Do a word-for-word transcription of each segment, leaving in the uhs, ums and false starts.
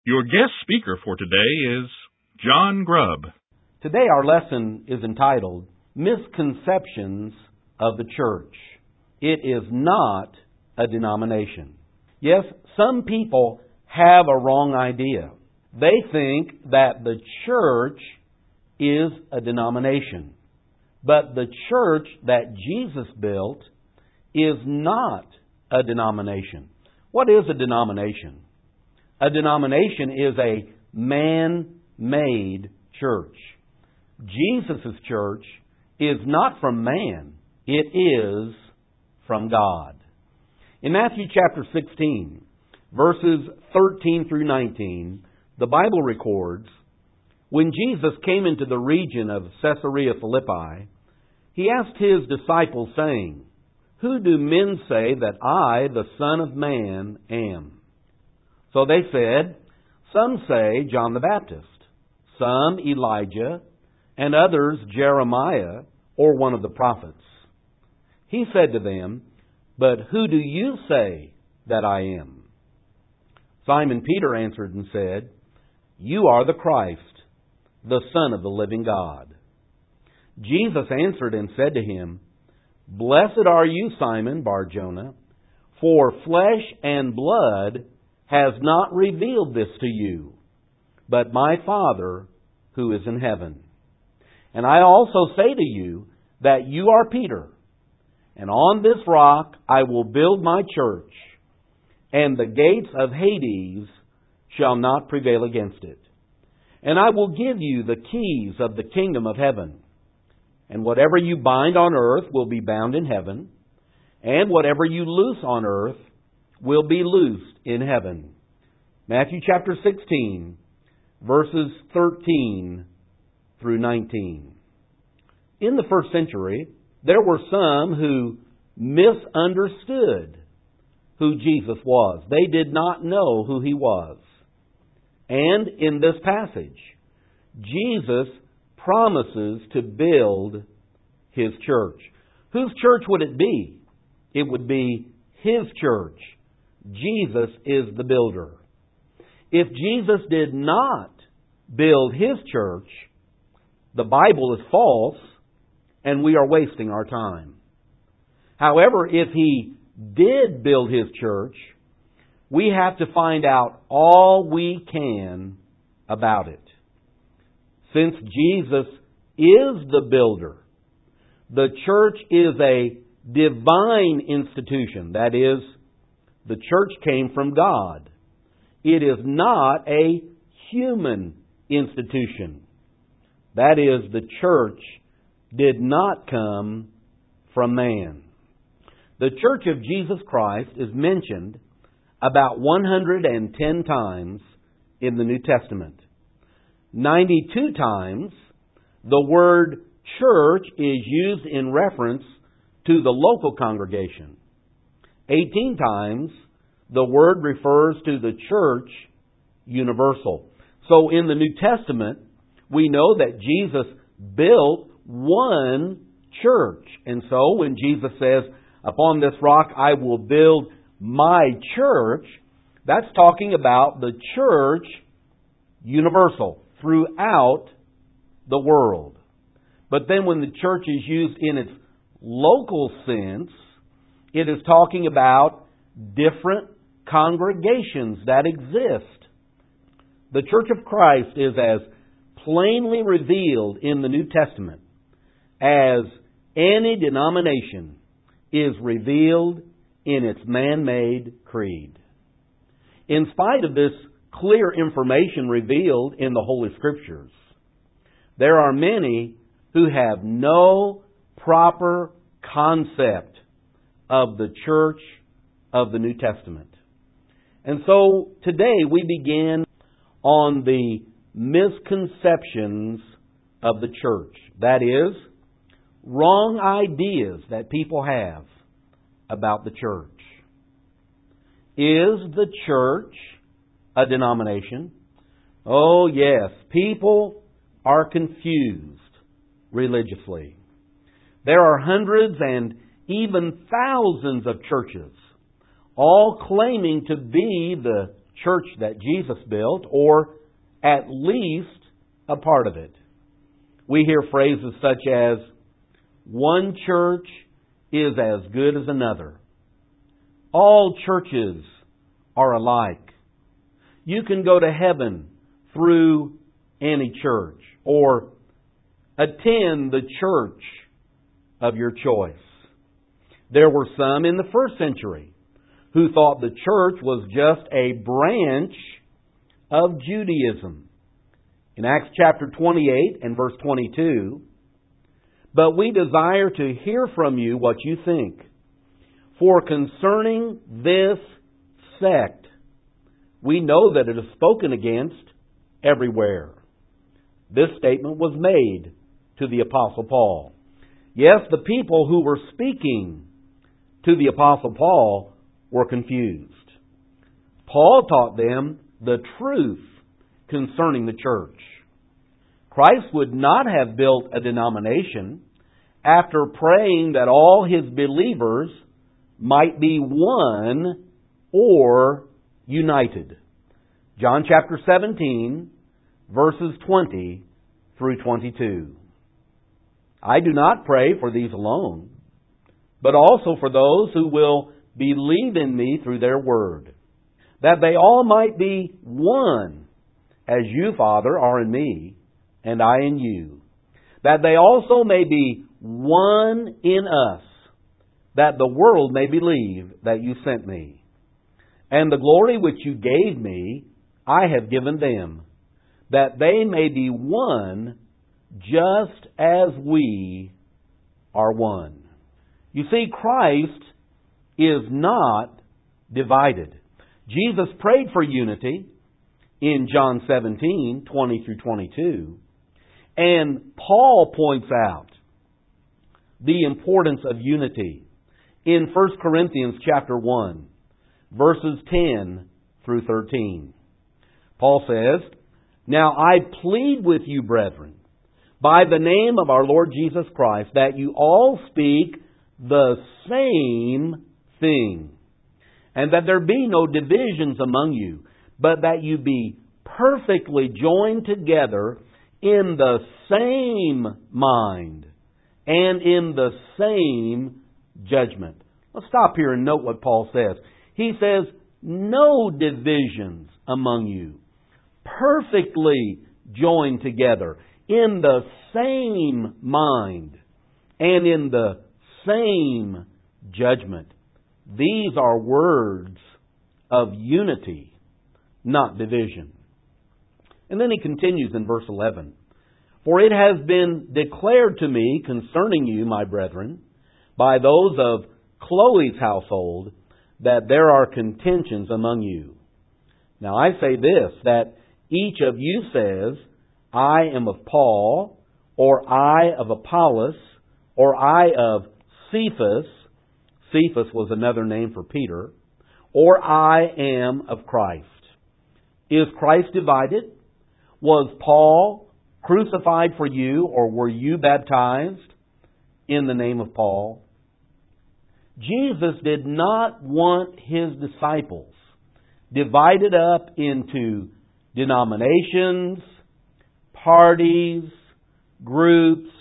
Your guest speaker for today is John Grubb. Today our lesson is entitled, Misconceptions of the Church. It is not a denomination. Yes, some people have a wrong idea. They think that the church is a denomination. But the church that Jesus built is not a denomination. What is a denomination? A denomination is a man-made church. Jesus' church is not from man. It is from God. In Matthew chapter sixteen, verses thirteen through nineteen, the Bible records, when Jesus came into the region of Caesarea Philippi, He asked His disciples, saying, Who do men say that I, the Son of Man, am? So they said, Some say John the Baptist, some Elijah, and others Jeremiah, or one of the prophets. He said to them, But who do you say that I am? Simon Peter answered and said, You are the Christ, the Son of the living God. Jesus answered and said to him, Blessed are you, Simon Bar-Jonah, for flesh and blood has not revealed this to you, but my Father who is in heaven. And I also say to you that you are Peter, and on this rock I will build my church, and the gates of Hades shall not prevail against it. And I will give you the keys of the kingdom of heaven. And whatever you bind on earth will be bound in heaven, and whatever you loose on earth will be loosed in heaven. Matthew chapter sixteen, verses thirteen through nineteen. In the first century, there were some who misunderstood who Jesus was. They did not know who He was. And in this passage, Jesus promises to build His church. Whose church would it be? It would be His church. Jesus is the builder. If Jesus did not build His church, the Bible is false and we are wasting our time. However, if He did build His church, we have to find out all we can about it. Since Jesus is the builder, the church is a divine institution. That is, the church came from God. It is not a human institution. That is, the church did not come from man. The Church of Jesus Christ is mentioned about one hundred ten times in the New Testament. ninety-two times the word church is used in reference to the local congregation. eighteen times the word refers to the church universal. So in the New Testament, we know that Jesus built one church. And so when Jesus says, Upon this rock I will build my church, that's talking about the church universal throughout the world. But then when the church is used in its local sense, it is talking about different congregations that exist. The Church of Christ is as plainly revealed in the New Testament as any denomination is revealed in its man-made creed. In spite of this clear information revealed in the Holy Scriptures, there are many who have no proper concept of the church of the New Testament. And so today we begin on the misconceptions of the church. That is, wrong ideas that people have about the church. Is the church a denomination? Oh yes, people are confused religiously. There are hundreds and even thousands of churches, all claiming to be the church that Jesus built, or at least a part of it. We hear phrases such as, one church is as good as another. All churches are alike. You can go to heaven through any church, or attend the church of your choice. There were some in the first century who thought the church was just a branch of Judaism. In Acts chapter twenty-eight and verse twenty-two, but we desire to hear from you what you think. For concerning this sect, we know that it is spoken against everywhere. This statement was made to the Apostle Paul. Yes, the people who were speaking to the Apostle Paul were confused. Paul taught them the truth concerning the church. Christ would not have built a denomination after praying that all His believers might be one or united. John chapter seventeen, verses twenty through twenty-two. I do not pray for these alone, but also for those who will believe in me through their word, that they all might be one, as you, Father, are in me, and I in you, that they also may be one in us, that the world may believe that you sent me. And the glory which you gave me, I have given them, that they may be one, just as we are one. You see, Christ is not divided. Jesus prayed for unity in John seventeen, twenty through twenty-two. And Paul points out the importance of unity in First Corinthians chapter one, verses ten through thirteen. Paul says, now I plead with you, brethren, by the name of our Lord Jesus Christ, that you all speak the same thing, and that there be no divisions among you, but that you be perfectly joined together in the same mind and in the same judgment. Let's stop here and note what Paul says. He says, no divisions among you, perfectly joined together in the same mind and in the same judgment. These are words of unity, not division. And then he continues in verse eleven. For it has been declared to me concerning you, my brethren, by those of Chloe's household, that there are contentions among you. Now I say this, that each of you says, I am of Paul, or I of Apollos, or I of Cephas. Cephas was another name for Peter. Or I am of Christ. Is Christ divided? Was Paul crucified for you, or were you baptized in the name of Paul? Jesus did not want His disciples divided up into denominations, parties, groups,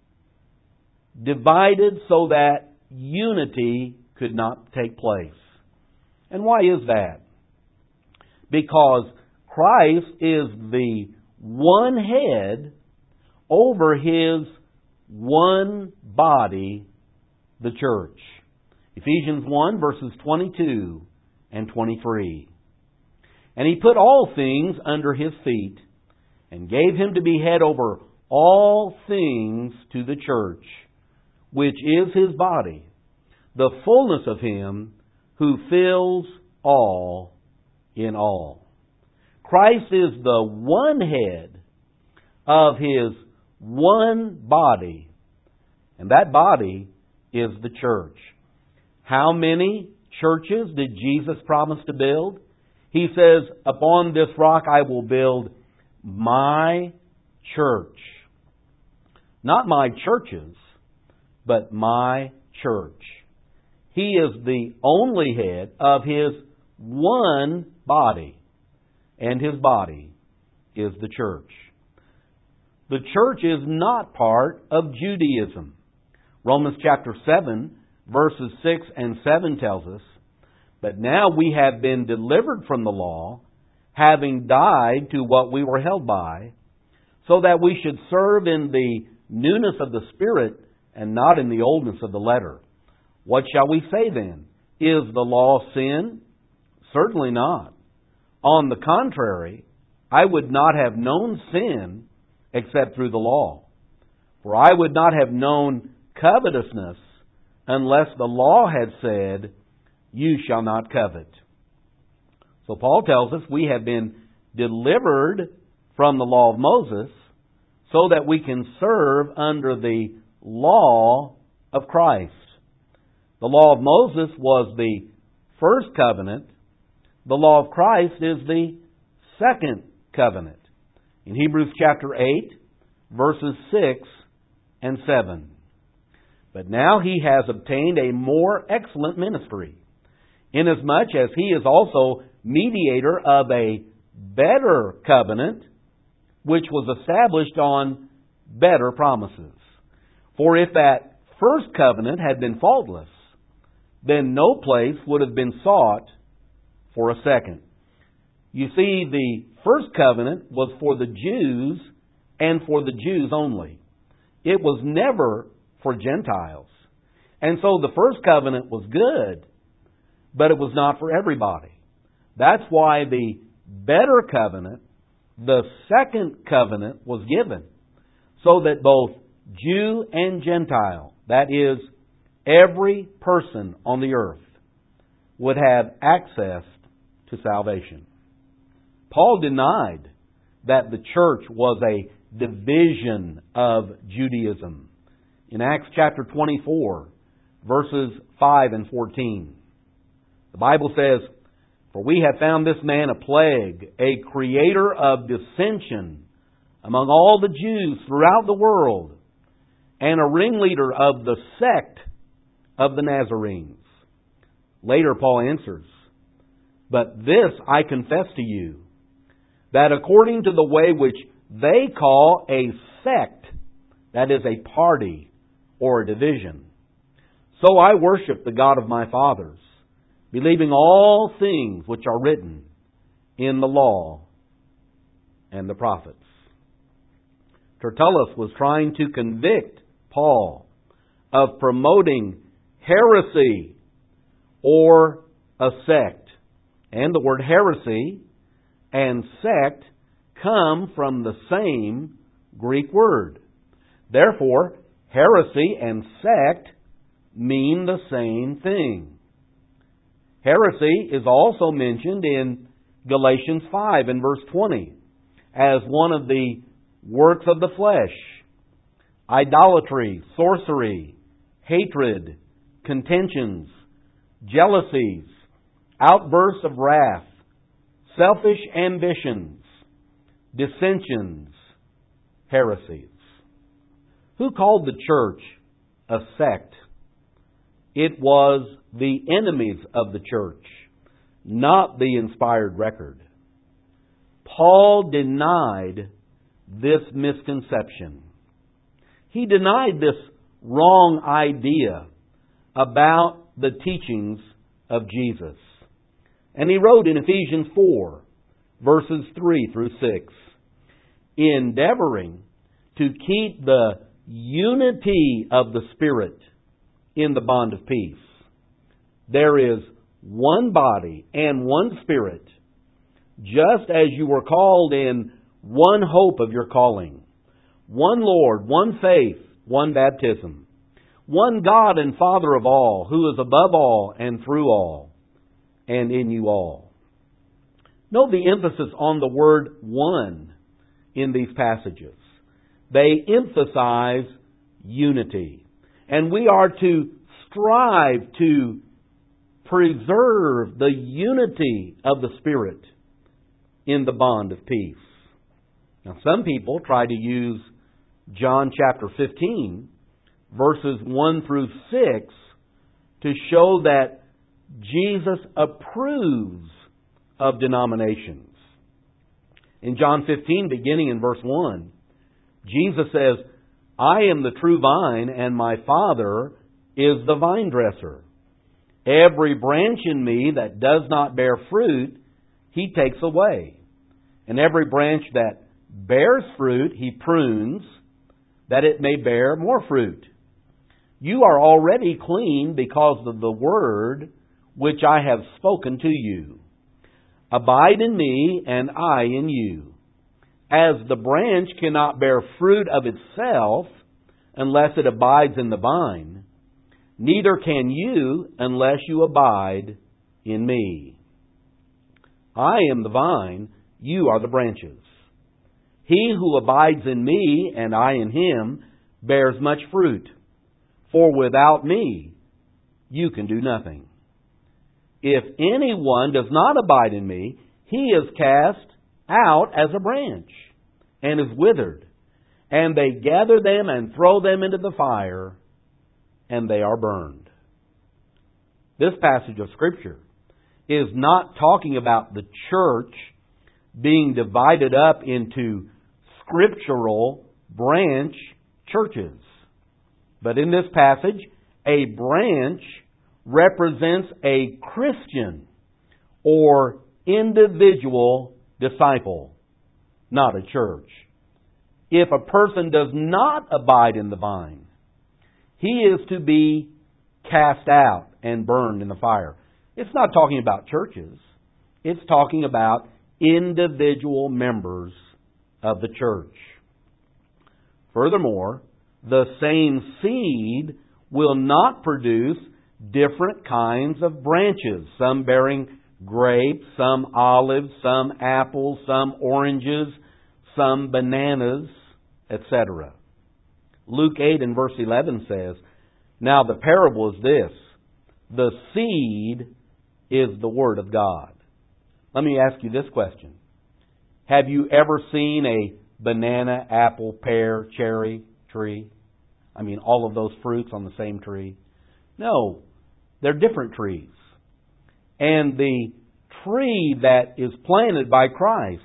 divided so that unity could not take place. And why is that? Because Christ is the one head over His one body, the church. Ephesians one, verses twenty-two and twenty-three. And He put all things under His feet, and gave Him to be head over all things to the church, which is His body, the fullness of Him who fills all in all. Christ is the one head of His one body, and that body is the church. How many churches did Jesus promise to build? He says, upon this rock I will build my church. Not my churches, but my church. He is the only head of His one body. and His body is the church. The church is not part of Judaism. Romans chapter seven, verses six and seven tells us, "But now we have been delivered from the law, having died to what we were held by, so that we should serve in the newness of the Spirit and not in the oldness of the letter. What shall we say then? Is the law sin? Certainly not. On the contrary, I would not have known sin except through the law. For I would not have known covetousness unless the law had said, 'You shall not covet.'" So Paul tells us we have been delivered from the law of Moses so that we can serve under the law of Christ. The law of Moses was the first covenant. The law of Christ is the second covenant. In Hebrews chapter eight, verses six and seven. "But now He has obtained a more excellent ministry, inasmuch as He is also mediator of a better covenant, which was established on better promises. For if that first covenant had been faultless, then no place would have been sought for a second." You see, the first covenant was for the Jews and for the Jews only. It was never for Gentiles. And so the first covenant was good, but it was not for everybody. That's why the better covenant, the second covenant, was given, so that both Jew and Gentile, that is, every person on the earth, would have access to salvation. Paul denied that the church was a division of Judaism in Acts chapter twenty-four, verses five and fourteen. The Bible says, "For we have found this man a plague, a creator of dissension among all the Jews throughout the world, and a ringleader of the sect of the Nazarenes." Later Paul answers, "But this I confess to you, that according to the way which they call a sect," that is a party or a division, "so I worship the God of my fathers, believing all things which are written in the law and the prophets." Tertullus was trying to convict Paul of promoting heresy or a sect. And the word heresy and sect come from the same Greek word. Therefore, heresy and sect mean the same thing. Heresy is also mentioned in Galatians five and verse twenty as one of the works of the flesh: idolatry, sorcery, hatred, contentions, jealousies, outbursts of wrath, selfish ambitions, dissensions, heresies. Who called the church a sect? It was the enemies of the church, not the inspired record. Paul denied this misconception. He denied this wrong idea about the teachings of Jesus. And he wrote in Ephesians four, verses three through six, "Endeavoring to keep the unity of the Spirit in the bond of peace. There is one body and one Spirit, just as you were called in one hope of your calling, one Lord, one faith, one baptism, one God and Father of all, who is above all and through all, and in you all." Note the emphasis on the word "one" in these passages. They emphasize unity. And we are to strive to preserve the unity of the Spirit in the bond of peace. Now, some people try to use John chapter fifteen, verses one through six, to show that Jesus approves of denominations. In John fifteen, beginning in verse one, Jesus says, I am the true vine, and my Father is the vine dresser. Every branch in me that does not bear fruit, He takes away. And every branch that bears fruit, He prunes, that it may bear more fruit. You are already clean because of the word which I have spoken to you. Abide in me, and I in you. As the branch cannot bear fruit of itself unless it abides in the vine, neither can you unless you abide in me. I am the vine, you are the branches. He who abides in me, and I in him, bears much fruit. For without me, you can do nothing. If anyone does not abide in me, he is cast out as a branch, and is withered. And they gather them and throw them into the fire, and they are burned. This passage of Scripture is not talking about the church being divided up into scriptural branch churches. But in this passage, a branch represents a Christian or individual disciple, not a church. If a person does not abide in the vine, he is to be cast out and burned in the fire. It's not talking about churches. It's talking about individual members of the church. Furthermore, the same seed will not produce different kinds of branches, some bearing grapes, some olives, some apples, some oranges, some bananas, et cetera. Luke eight and verse eleven says, Now the parable is this, the seed is the Word of God. Let me ask you this question. Have you ever seen a banana, apple, pear, cherry tree? I mean, all of those fruits on the same tree? No, they're different trees. And the tree that is planted by Christ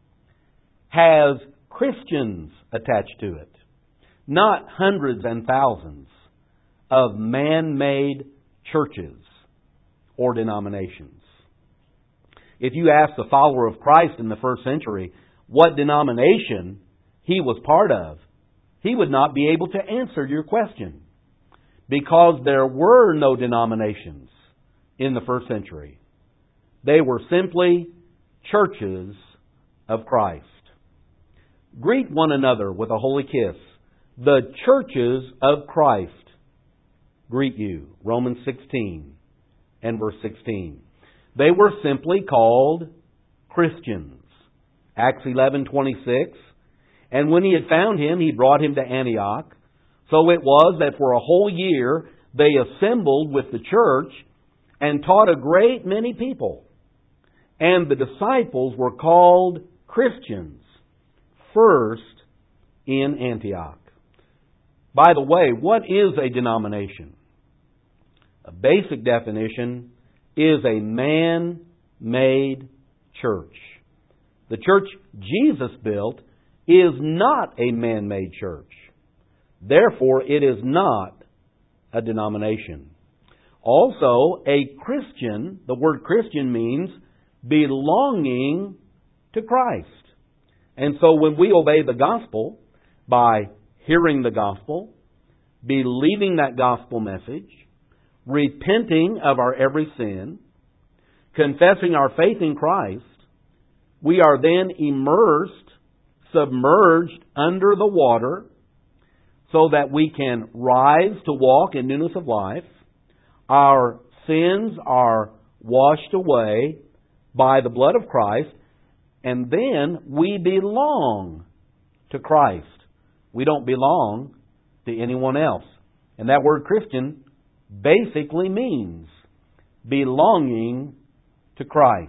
has Christians attached to it, not hundreds and thousands of man-made churches or denominations. If you ask the follower of Christ in the first century what denomination he was part of, he would not be able to answer your question, because there were no denominations in the first century. They were simply churches of Christ. Greet one another with a holy kiss. The churches of Christ greet you. Romans sixteen and verse sixteen. They were simply called Christians. Acts eleven twenty-six. And when he had found him, he brought him to Antioch. So it was that for a whole year they assembled with the church and taught a great many people. And the disciples were called Christians first in Antioch. By the way, what is a denomination? A basic definition is a man-made church. The church Jesus built is not a man-made church. Therefore, it is not a denomination. Also, a Christian, the word Christian means belonging to Christ. And so when we obey the gospel by hearing the gospel, believing that gospel message, repenting of our every sin, confessing our faith in Christ, we are then immersed, submerged under the water so that we can rise to walk in newness of life. Our sins are washed away by the blood of Christ, and then we belong to Christ. We don't belong to anyone else. And that word Christian basically means belonging to Christ.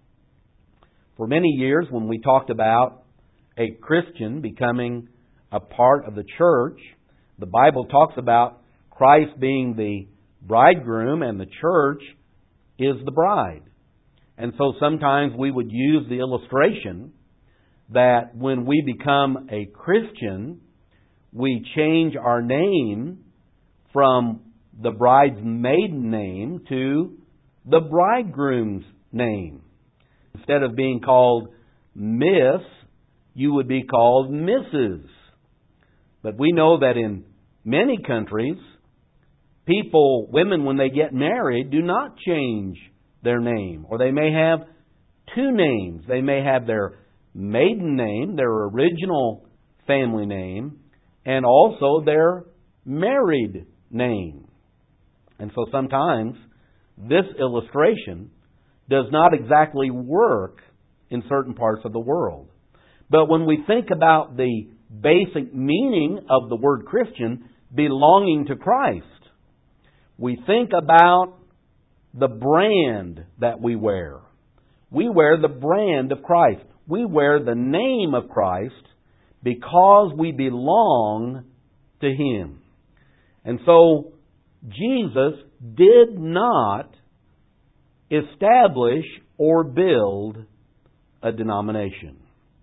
For many years, when we talked about a Christian becoming a part of the church, the Bible talks about Christ being the bridegroom and the church is the bride. And so sometimes we would use the illustration that when we become a Christian, we change our name from the bride's maiden name to the bridegroom's name. Instead of being called Miss, you would be called Missus But we know that in many countries, people, women, when they get married, do not change their name. Or they may have two names. They may have their maiden name, their original family name, and also their married name. And so sometimes this illustration does not exactly work in certain parts of the world. But when we think about the basic meaning of the word Christian, belonging to Christ, we think about the brand that we wear. We wear the brand of Christ. We wear the name of Christ because we belong to Him. And so Jesus did not establish or build a denomination.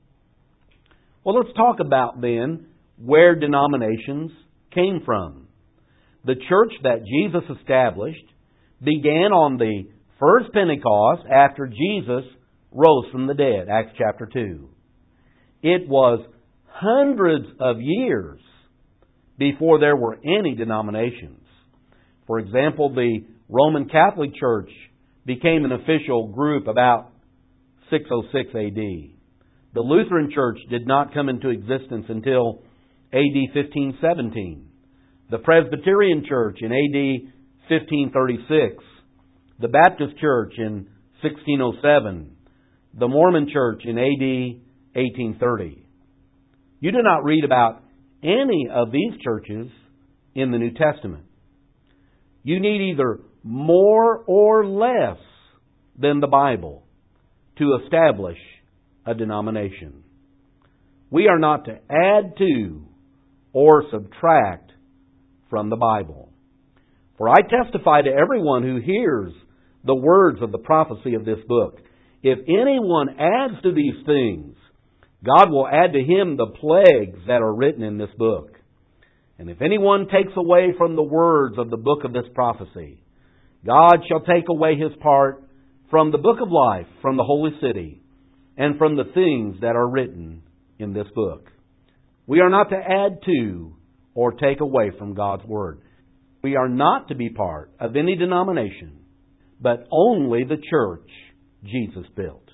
Well, let's talk about then where denominations came from. The church that Jesus established began on the first Pentecost after Jesus rose from the dead, Acts chapter two. It was hundreds of years before there were any denominations. For example, the Roman Catholic Church became an official group about six oh six A D. The Lutheran Church did not come into existence until A D fifteen seventeen. The Presbyterian Church in A D fifteen thirty-six. The Baptist Church in sixteen oh seven. The Mormon Church in A D eighteen thirty. You do not read about any of these churches in the New Testament. You need either more or less than the Bible to establish a denomination. We are not to add to or subtract from the Bible. For I testify to everyone who hears the words of the prophecy of this book. If anyone adds to these things, God will add to him the plagues that are written in this book. And if anyone takes away from the words of the book of this prophecy, God shall take away his part from the book of life, from the holy city, and from the things that are written in this book. We are not to add to or take away from God's Word. We are not to be part of any denomination, but only the church Jesus built.